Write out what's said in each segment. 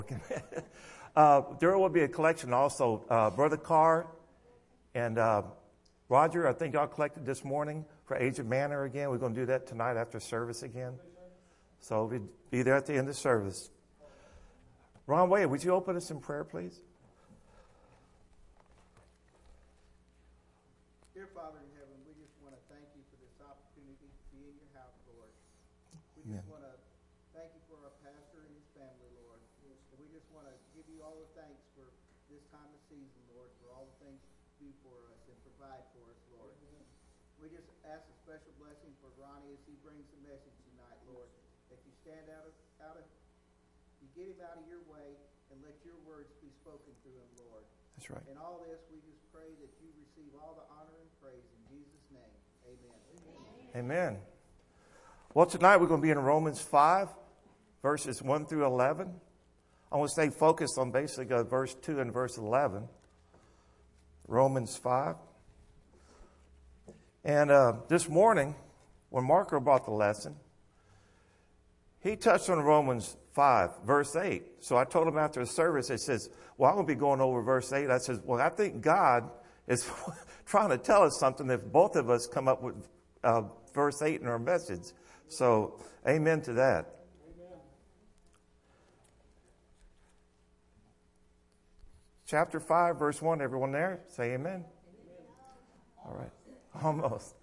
There will be a collection also. Brother Carr and Roger, I think y'all collected this morning for Age of Manor again. We're going to do that tonight after service again. So we'll be there at the end of service. Ron Wade, would you open us in prayer, please? Dear Father in heaven, we just want to thank you for this opportunity to be in your house, Lord. We just want to thank you for our pastor and his family, Lord. And we just want to give you all the thanks for this time of season, Lord, for all the things you do for us and provide for us, Lord. We just ask a special blessing for Ronnie as he brings the message tonight, Lord. That you stand you get him out of your way and let your words be spoken through him, Lord. That's right. In all this, we just pray that you receive all the honor and praise in Jesus' name. Amen. Amen. Well, tonight we're going to be in Romans 5, verses 1 through 11. I want to stay focused on basically verse 2 and verse 11. Romans 5. And this morning, when Marco brought the lesson, he touched on Romans 5, verse 8. So I told him after the service, he says, well, I'm going to be going over verse 8. I said, well, I think God is trying to tell us something if both of us come up with verse 8 in our message. So, amen to that. Amen. Chapter 5, verse 1, everyone there? Say amen. Amen. All right. Almost.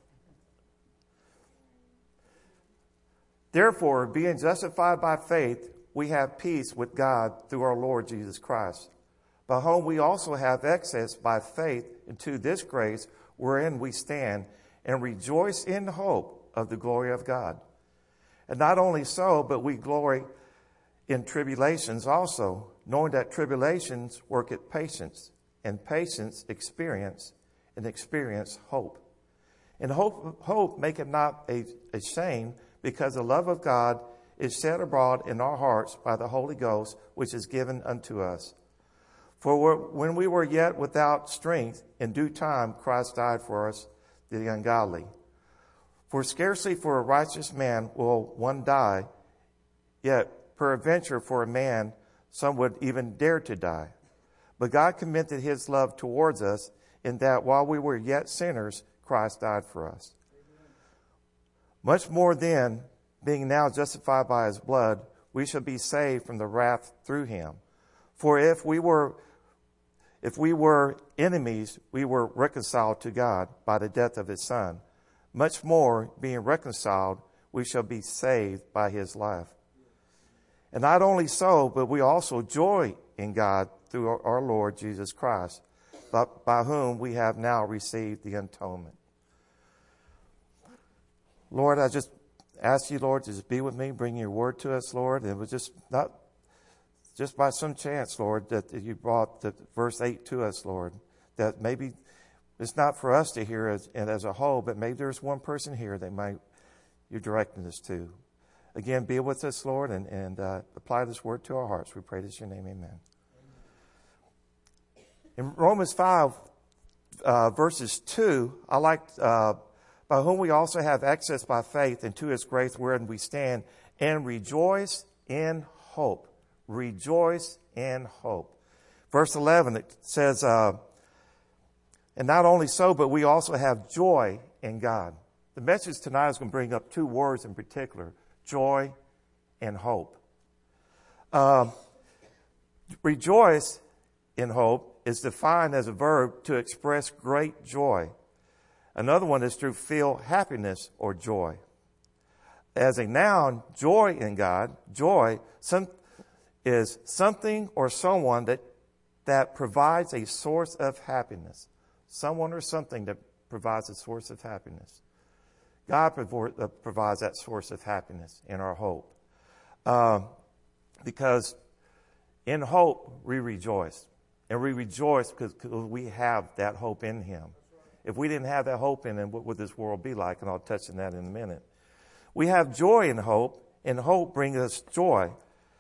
Therefore, being justified by faith, we have peace with God through our Lord Jesus Christ, by whom we also have access by faith into this grace wherein we stand and rejoice in hope of the glory of God. And not only so, but we glory in tribulations also, knowing that tribulations worketh patience, and patience experience, and experience hope. And hope maketh not ashamed, because the love of God is shed abroad in our hearts by the Holy Ghost, which is given unto us. For when we were yet without strength, in due time Christ died for us, the ungodly. For scarcely for a righteous man will one die, yet peradventure for a man some would even dare to die. But God commended his love towards us, in that while we were yet sinners, Christ died for us. Much more then, being now justified by his blood, we shall be saved from the wrath through him. For if we were enemies, we were reconciled to God by the death of his Son. Much more, being reconciled, we shall be saved by his life. And not only so, but we also joy in God through our Lord Jesus Christ, by whom we have now received the atonement. Lord, I just ask you, Lord, to just be with me, bring your word to us, Lord. And it was just not just by some chance, Lord, that you brought the verse 8 to us, Lord, that maybe it's not for us to hear as a whole, but maybe there's one person here that you're directing us to. Again, be with us, Lord, and apply this word to our hearts. We pray this in your name, amen. In Romans 5, verses 2, I like... by whom we also have access by faith into his grace wherein we stand and rejoice in hope. Rejoice in hope. Verse 11, it says, and not only so, but we also have joy in God. The message tonight is going to bring up two words in particular, joy and hope. Rejoice in hope is defined as a verb to express great joy. Another one is to feel happiness or joy. As a noun, joy in God, joy is something or someone that provides a source of happiness. Someone or something that provides a source of happiness. God provides that source of happiness in our hope. Because in hope, we rejoice. And we rejoice because we have that hope in him. If we didn't have that hope in him, what would this world be like? And I'll touch on that in a minute. We have joy in hope, and hope brings us joy.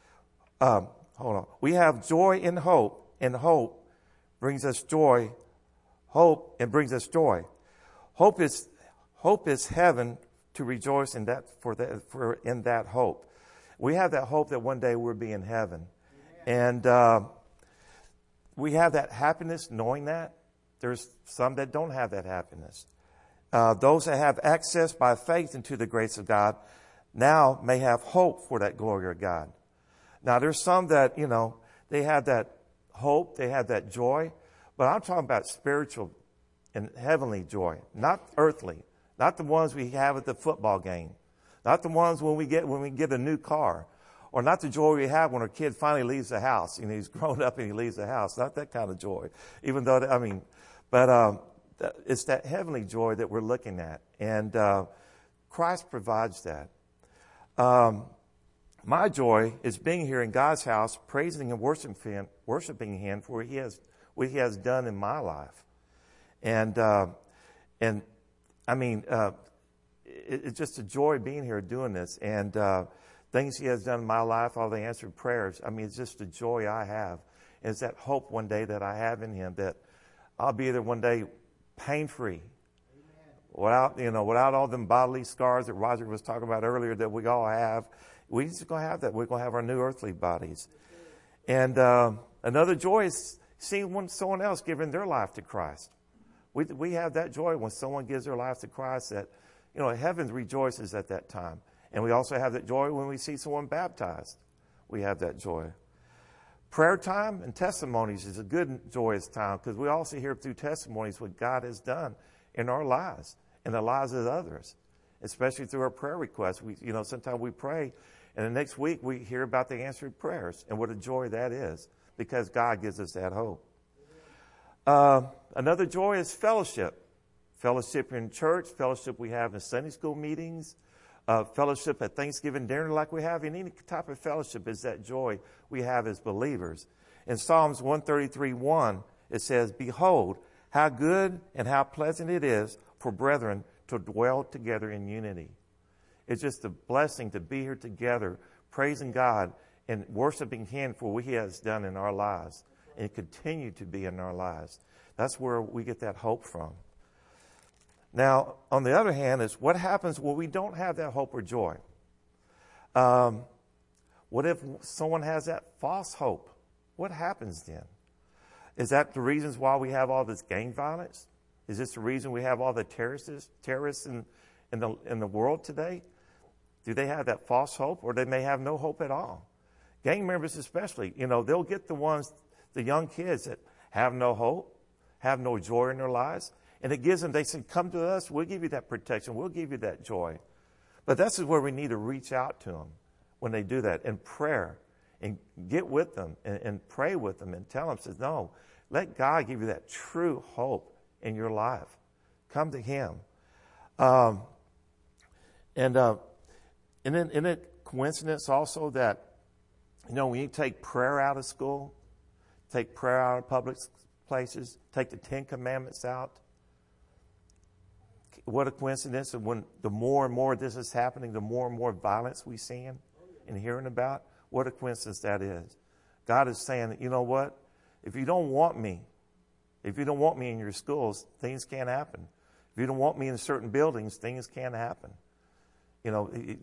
We have joy in hope, and hope brings us joy. Hope and brings us joy. Hope is heaven to rejoice in that in that hope. We have that hope that one day we'll be in heaven. And we have that happiness knowing that. There's some that don't have that happiness. Those that have access by faith into the grace of God now may have hope for that glory of God. Now, there's some that, they have that hope, they have that joy, but I'm talking about spiritual and heavenly joy, not earthly, not the ones we have at the football game, not the ones when we get a new car, or not the joy we have when our kid finally leaves the house. He's grown up and he leaves the house. Not that kind of joy, even though, but it's that heavenly joy that we're looking at. And Christ provides that. My joy is being here in God's house, praising and worshiping Him for what He has done in my life. And it's just a joy being here doing this. And things He has done in my life, all the answered prayers. It's just a joy I have. And it's that hope one day that I have in Him that I'll be there one day pain-free. Without all them bodily scars that Roger was talking about earlier that we all have. We're just going to have that. We're going to have our new earthly bodies. And another joy is seeing someone else giving their life to Christ. We have that joy when someone gives their life to Christ that, heaven rejoices at that time. And we also have that joy when we see someone baptized. We have that joy. Prayer time and testimonies is a good, joyous time because we also hear through testimonies what God has done in our lives and the lives of others, especially through our prayer requests. Sometimes we pray, and the next week we hear about the answered prayers and what a joy that is because God gives us that hope. Another joy is fellowship. Fellowship in church, fellowship we have in Sunday school meetings, fellowship at Thanksgiving dinner like we have in any type of fellowship is that joy we have as believers. In Psalms 133:1, it says, "Behold, how good and how pleasant it is for brethren to dwell together in unity." It's just a blessing to be here together, praising God and worshiping Him for what He has done in our lives and continue to be in our lives. That's where we get that hope from. Now, on the other hand, is what happens when we don't have that hope or joy? What if someone has that false hope? What happens then? Is that the reasons why we have all this gang violence? Is this the reason we have all the terrorists in the world today? Do they have that false hope, or they may have no hope at all? Gang members especially, they'll get the young kids that have no hope, have no joy in their lives, and it gives them, they say, come to us, we'll give you that protection, we'll give you that joy. But this is where we need to reach out to them when they do that in prayer and get with them and pray with them and tell them, says, no, let God give you that true hope in your life. Come to Him. And isn't it coincidence also that, when you take prayer out of school, take prayer out of public places, take the 10 Commandments out, what a coincidence. And when the more and more this is happening, the more and more violence we're seeing and hearing about, what a coincidence that is. God is saying, you know what? If you don't want me in your schools, things can't happen. If you don't want me in certain buildings, things can't happen. It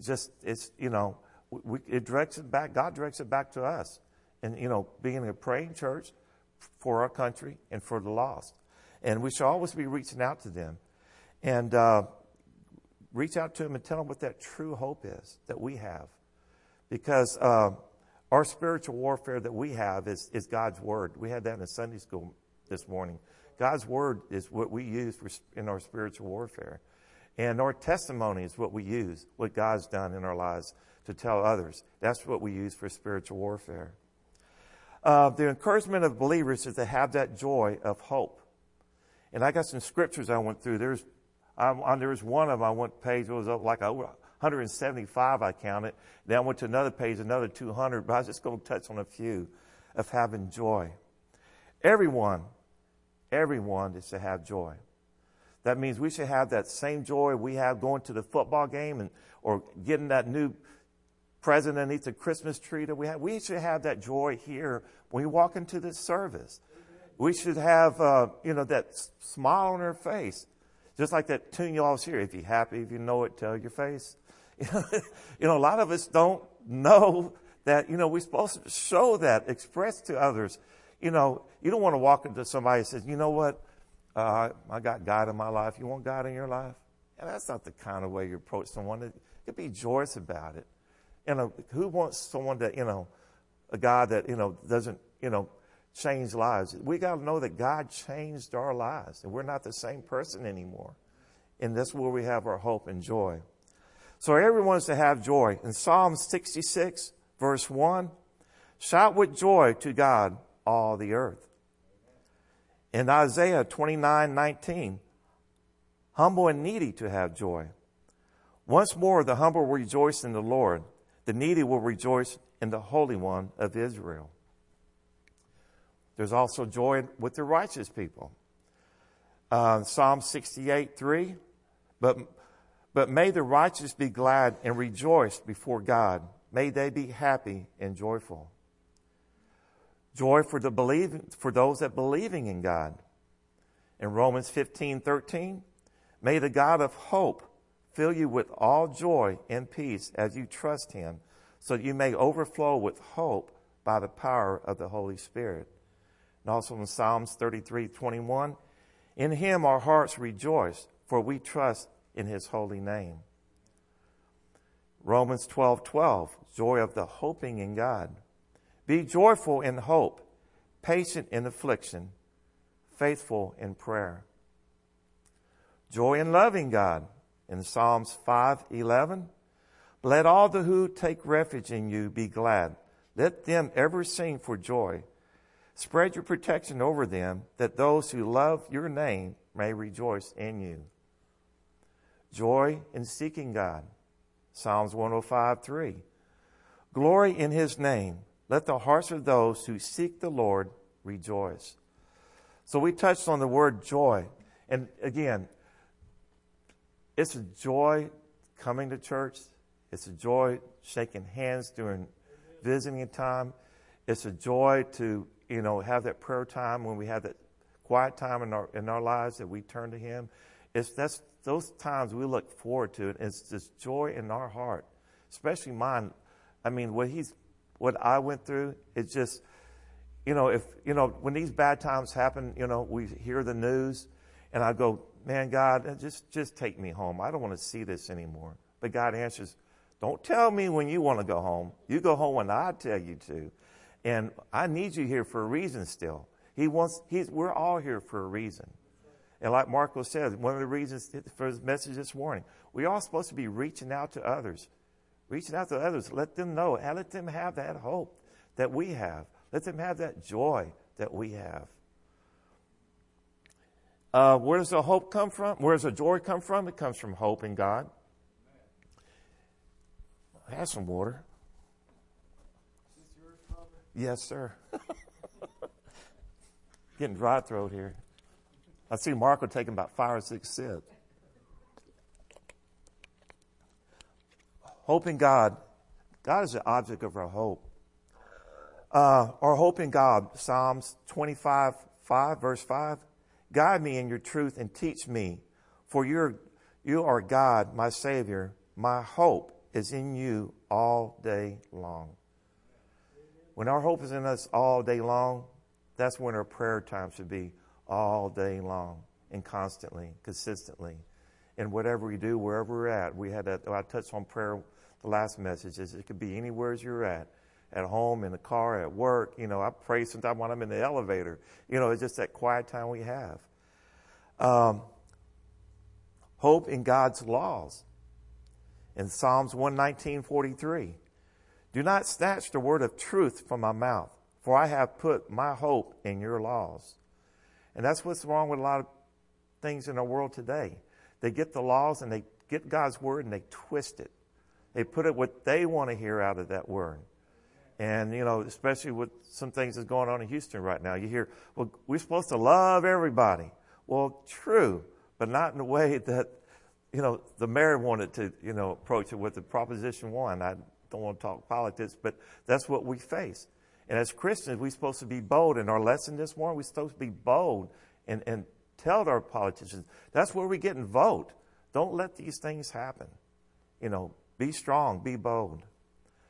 directs it back. God directs it back to us. And, being a praying church for our country and for the lost. And we should always be reaching out to them. And reach out to them and tell them what that true hope is that we have. Because our spiritual warfare that we have is God's Word. We had that in Sunday school this morning. God's Word is what we use in our spiritual warfare. And our testimony is what we use, what God's done in our lives to tell others. That's what we use for spiritual warfare. The encouragement of believers is to have that joy of hope. And I got some scriptures I went through. There was one of them, I went page, it was like 175 I counted. Then I went to another page, another 200, but I was just going to touch on a few of having joy. Everyone is to have joy. That means we should have that same joy we have going to the football game or getting that new present underneath the Christmas tree that we have. We should have that joy here when we walk into this service. We should have, that smile on our face. Just like that tune you always hear. If you're happy, if you know it, tell your face. A lot of us don't know that, we're supposed to show that, express to others. You don't want to walk into somebody and say, you know what? I got God in my life. You want God in your life? And that's not the kind of way you approach someone. You could be joyous about it. Who wants someone that, a God that, doesn't, change lives? We got to know that God changed our lives, and we're not the same person anymore. And that's where we have our hope and joy. So everyone's to have joy. In Psalm 66, verse 1, shout with joy to God, all the earth. In Isaiah 29:19, humble and needy to have joy. Once more, the humble will rejoice in the Lord. The needy will rejoice in the Holy One of Israel. There's also joy with the righteous people. Psalm 68:3, but may the righteous be glad and rejoice before God. May they be happy and joyful. Joy for those that believing in God. In Romans 15:13, may the God of hope fill you with all joy and peace as you trust him, so that you may overflow with hope by the power of the Holy Spirit. And also in Psalms 33:21, in him our hearts rejoice, for we trust in his holy name. Romans 12:12, joy of the hoping in God. Be joyful in hope, patient in affliction, faithful in prayer. Joy in loving God. In Psalms 5:11, let all who take refuge in you be glad. Let them ever sing for joy. Spread your protection over them, that those who love your name may rejoice in you. Joy in seeking God. Psalms 105:3. Glory in his name. Let the hearts of those who seek the Lord rejoice. So we touched on the word joy. And again, it's a joy coming to church. It's a joy shaking hands during visiting time. It's a joy to, have that prayer time when we have that quiet time in our lives that we turn to him. That's those times we look forward to it. It's this joy in our heart, especially mine. I mean, what I went through, it's just, when these bad times happen, we hear the news and I go, man, God, just take me home. I don't want to see this anymore. But God answers, don't tell me when you want to go home. You go home when I tell you to. And I need you here for a reason still. We're all here for a reason. And like Marco said, one of the reasons for his message this morning, we're all supposed to be reaching out to others. Reaching out to others. Let them know. And let them have that hope that we have. Let them have that joy that we have. Where does the hope come from? Where does the joy come from? It comes from hope in God. Have some water. Is this yours, Father? Yes, sir. Getting dry throat here. I see Marco taking about 5 or 6 sips. Hope in God. God is the object of our hope. Our hope in God. Psalms 25:5, verse 5. Guide me in your truth and teach me, for you are God, my Savior. My hope is in you all day long. When our hope is in us all day long, that's when our prayer time should be all day long and constantly, consistently. And whatever we do, wherever we're at, I touched on prayer the last message. It could be anywhere you're at home, in the car, at work. I pray sometimes when I'm in the elevator. It's just that quiet time we have. Hope in God's laws. In Psalms 119:43, do not snatch the word of truth from my mouth, for I have put my hope in your laws. And that's what's wrong with a lot of things in our world today. They get the laws and they get God's word and they twist it. They put it what they want to hear out of that word. And, especially with some things that's going on in Houston right now, you hear, well, we're supposed to love everybody. Well, true, but not in the way that, the mayor wanted to, approach it with the Proposition 1. I don't want to talk politics, but that's what we face. And as Christians, we're supposed to be bold. In our lesson this morning, we're supposed to be bold and tell our politicians, that's where we get and vote. Don't let these things happen. Be strong, be bold.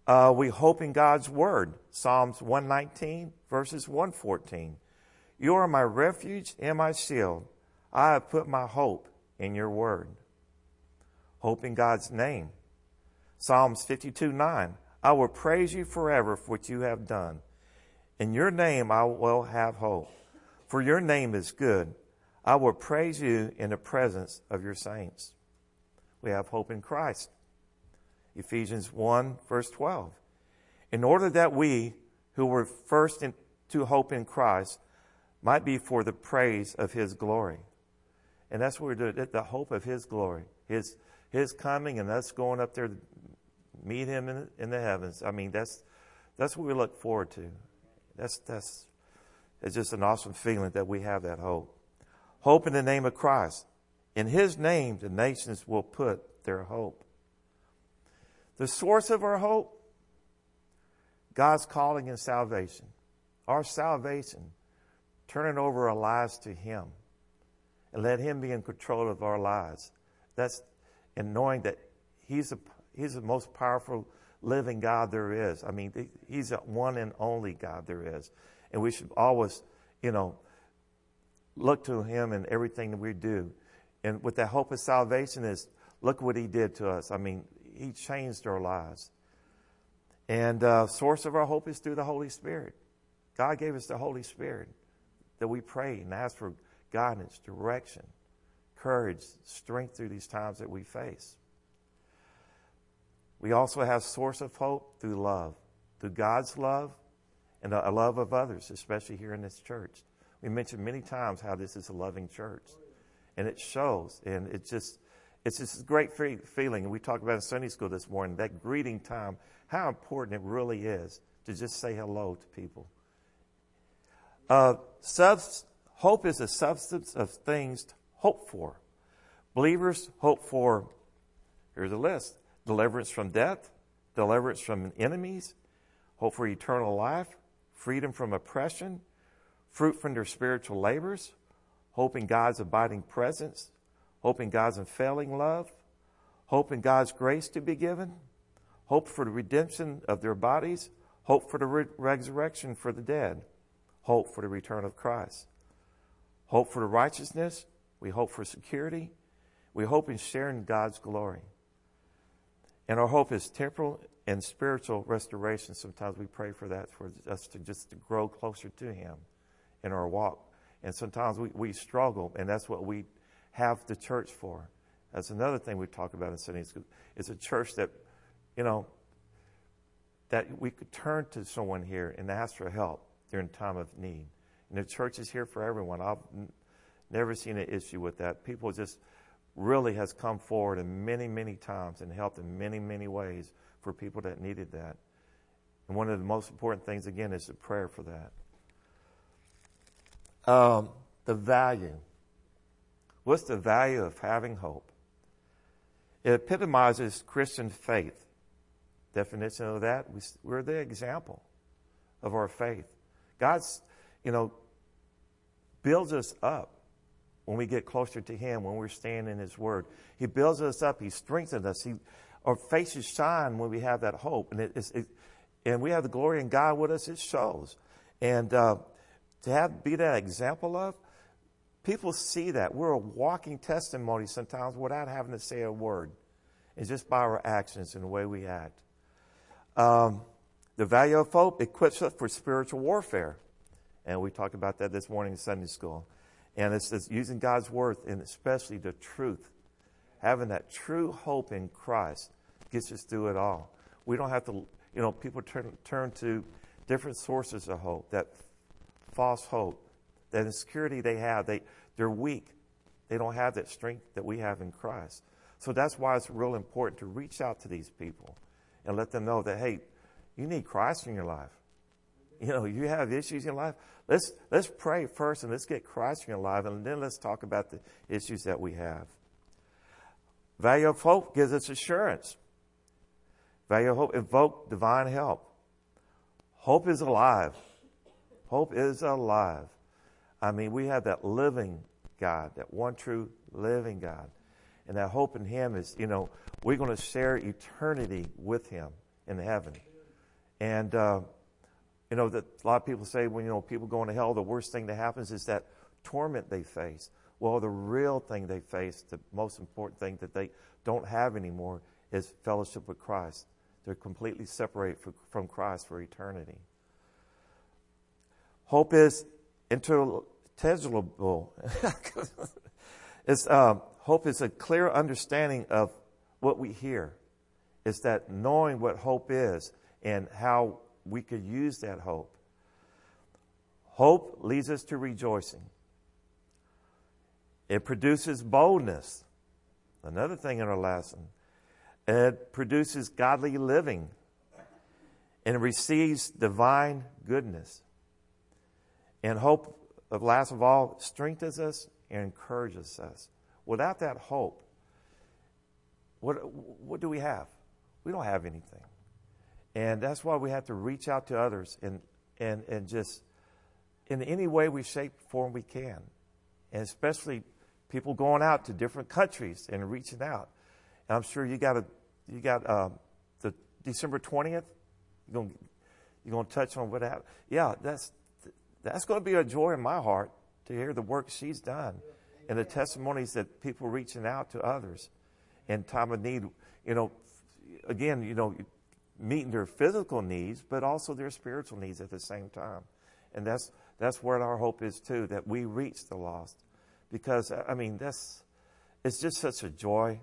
We hope in God's word. Psalms 119, verses 114. You are my refuge and my shield. I have put my hope in your word. Hope in God's name. Psalms 52:9. I will praise you forever for what you have done. In your name I will have hope. For your name is good. I will praise you in the presence of your saints. We have hope in Christ. Ephesians 1, verse 12. In order that we, who were first to hope in Christ, might be for the praise of his glory. And that's what we're doing, the hope of his glory. His coming and us going up there to meet him in the heavens. I mean, that's what we look forward to. It's just an awesome feeling that we have that hope. Hope in the name of Christ. In his name, the nations will put their hope. The source of our hope, God's calling and salvation. Our salvation, turning over our lives to him and let him be in control of our lives. And knowing that he's the most powerful living God there is. I mean, he's the one and only God there is. And we should always, look to him in everything that we do. And with that hope of salvation is, look what he did to us. I mean, he changed our lives. And source of our hope is through the Holy Spirit. God gave us the Holy Spirit that we pray and ask for guidance, direction, courage, strength through these times that we face. We also have source of hope through love, through God's love and a love of others, especially here in this church. We mentioned many times how this is a loving church, and it shows. And it's just a great feeling. And we talked about in Sunday school this morning, that greeting time, how important it really is to just say hello to people. Hope is a substance of things hoped for. Believers hope for, here's a list: deliverance from death, deliverance from enemies, hope for eternal life, freedom from oppression, fruit from their spiritual labors, hope in God's abiding presence, hope in God's unfailing love, hope in God's grace to be given, hope for the redemption of their bodies, hope for the resurrection for the dead, hope for the return of Christ, hope for the righteousness, we hope for security, we hope in sharing God's glory. And our hope is temporal and spiritual restoration. Sometimes we pray for that, for us to grow closer to him in our walk. And sometimes we struggle, and that's what we have the church for. That's another thing we talk about in Sunday school. It's a church that, that we could turn to someone here and ask for help during time of need. And the church is here for everyone. I've never seen an issue with that. People just really has come forward in many, many times and helped in many, many ways for people that needed that. And one of the most important things, again, is the prayer for that. The value. What's the value of having hope? It epitomizes Christian faith. Definition of that, we're the example of our faith. God's, builds us up when we get closer to him, when we're staying in his word. He builds us up. He strengthens us. Our faces shine when we have that hope. And we have the glory in God with us, it shows. And to be that example of, people see that. We're a walking testimony sometimes without having to say a word. It's just by our actions and the way we act. The value of hope equips us for spiritual warfare. And we talked about that this morning in Sunday school. And it's using God's word, and especially the truth. Having that true hope in Christ gets us through it all. We don't have to, people turn to different sources of hope, that false hope, that insecurity they have. They're weak. They don't have that strength that we have in Christ. So that's why it's real important to reach out to these people and let them know that, hey, you need Christ in your life. You have issues in life. Let's pray first, and let's get Christ in your life, and then let's talk about the issues that we have. Value of hope gives us assurance. Value of hope invoke divine help. Hope is alive. Hope is alive. I mean, we have that living God, that one true living God. And that hope in him is, we're going to share eternity with him in heaven. And, that a lot of people say when, people go into hell, the worst thing that happens is that torment they face. Well, the real thing they face, the most important thing that they don't have anymore is fellowship with Christ. They're completely separated from Christ for eternity. Hope is intelligible. Hope is a clear understanding of what we hear. It's that knowing what hope is and how we could use that hope. Hope leads us to rejoicing. It produces boldness. Another thing in our lesson. It produces godly living. And it receives divine goodness. And hope, last of all, strengthens us and encourages us. Without that hope, what do we have? We don't have anything. And that's why we have to reach out to others and just in any way we shape, form we can. And especially people going out to different countries and reaching out. And I'm sure you got the December 20th. You're going to touch on what happened. Yeah, that's going to be a joy in my heart to hear the work she's done and the testimonies that people reaching out to others in time of need. Again, meeting their physical needs, but also their spiritual needs at the same time. And that's where our hope is too, that we reach the lost. Because, it's just such a joy,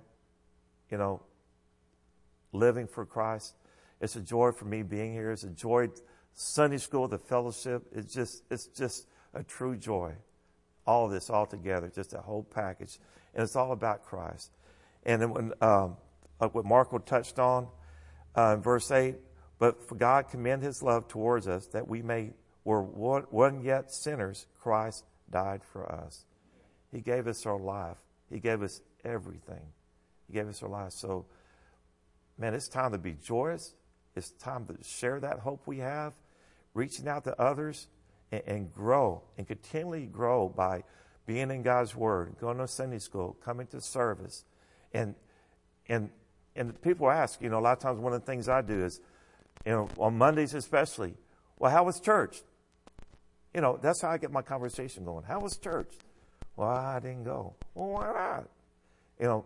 living for Christ. It's a joy for me being here. It's a joy, Sunday school, the fellowship. It's just a true joy. All of this all together, just a whole package. And it's all about Christ. And then when, what Marco touched on, in verse 8, but for God commend his love towards us that we were one yet sinners, Christ died for us. He gave us our life. He gave us everything. He gave us our life. So, man, it's time to be joyous. It's time to share that hope we have, reaching out to others and grow and continually grow by being in God's Word, going to Sunday school, coming to service. And people ask, a lot of times one of the things I do is, on Mondays especially, well, how was church? That's how I get my conversation going. How was church? Well, I didn't go. Well, why not?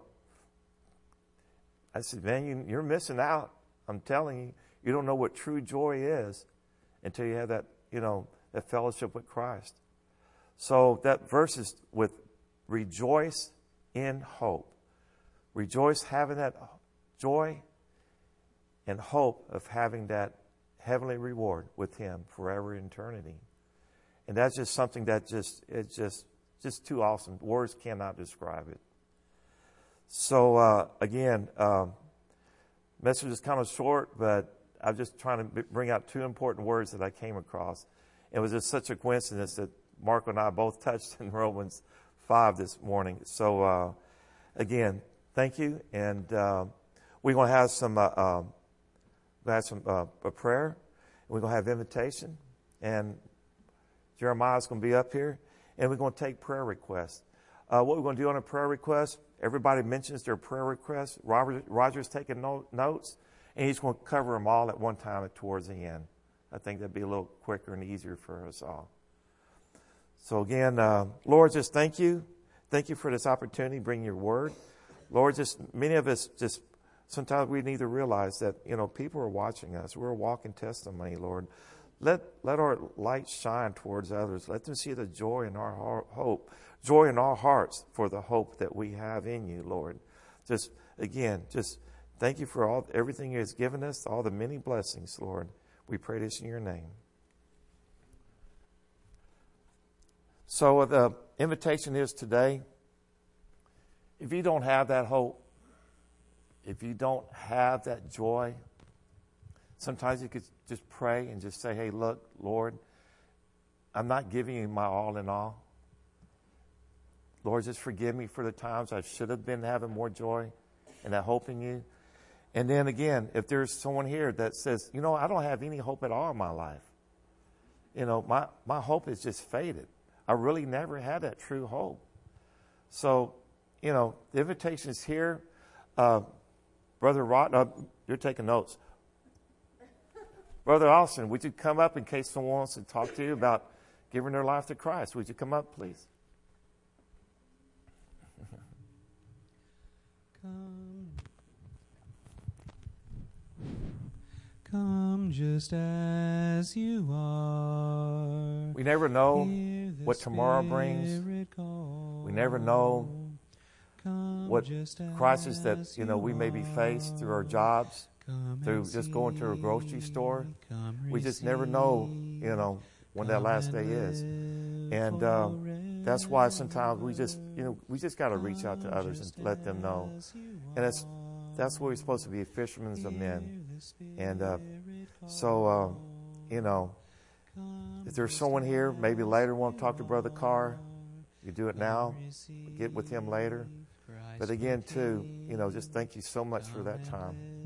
I said, man, you're missing out. I'm telling you, you don't know what true joy is until you have that, that fellowship with Christ. So that verse is with rejoice in hope. Rejoice having that joy and hope of having that heavenly reward with Him forever in eternity. And that's just something that it's just too awesome. Words cannot describe it. So, again, message is kind of short, but I'm just trying to bring out two important words that I came across. It was just such a coincidence that Marco and I both touched in Romans 5 this morning. So, again, thank you. And we're going to have a prayer. We're going to have invitation. And Jeremiah's going to be up here. And we're going to take prayer requests. What we're going to do on a prayer request, everybody mentions their prayer requests. Roger's taking notes, and he's going to cover them all at one time towards the end. I think that'd be a little quicker and easier for us all. So again, Lord, just thank you. Thank you for this opportunity to bring your word. Lord, just many of us just sometimes we need to realize that, people are watching us. We're a walking testimony, Lord. Let our light shine towards others. Let them see the joy in our hope, joy in our hearts for the hope that we have in you, Lord. Just thank you for everything you has given us, all the many blessings, Lord. We pray this in your name. So the invitation is today, if you don't have that hope, if you don't have that joy, sometimes you could just pray and just say, hey, look, Lord, I'm not giving you my all in all. Lord, just forgive me for the times I should have been having more joy and that hope in you. And then again, if there's someone here that says, I don't have any hope at all in my life. My hope is just faded. I really never had that true hope. So, the invitation is here. Brother Rod, you're taking notes. Brother Austin, would you come up in case someone wants to talk to you about giving their life to Christ? Would you come up, please? Come just as you are. We never know what tomorrow brings. We never know what crisis that, we may be faced through our jobs, through just going to a grocery store. We just never know, when that last day is. And that's why sometimes we just got to reach out to others and let them know. And that's where we're supposed to be, fishermen of men. And if there's someone here, maybe later want to talk to Brother Carr, you do it now, get with him later. But again, too, just thank you so much for that time.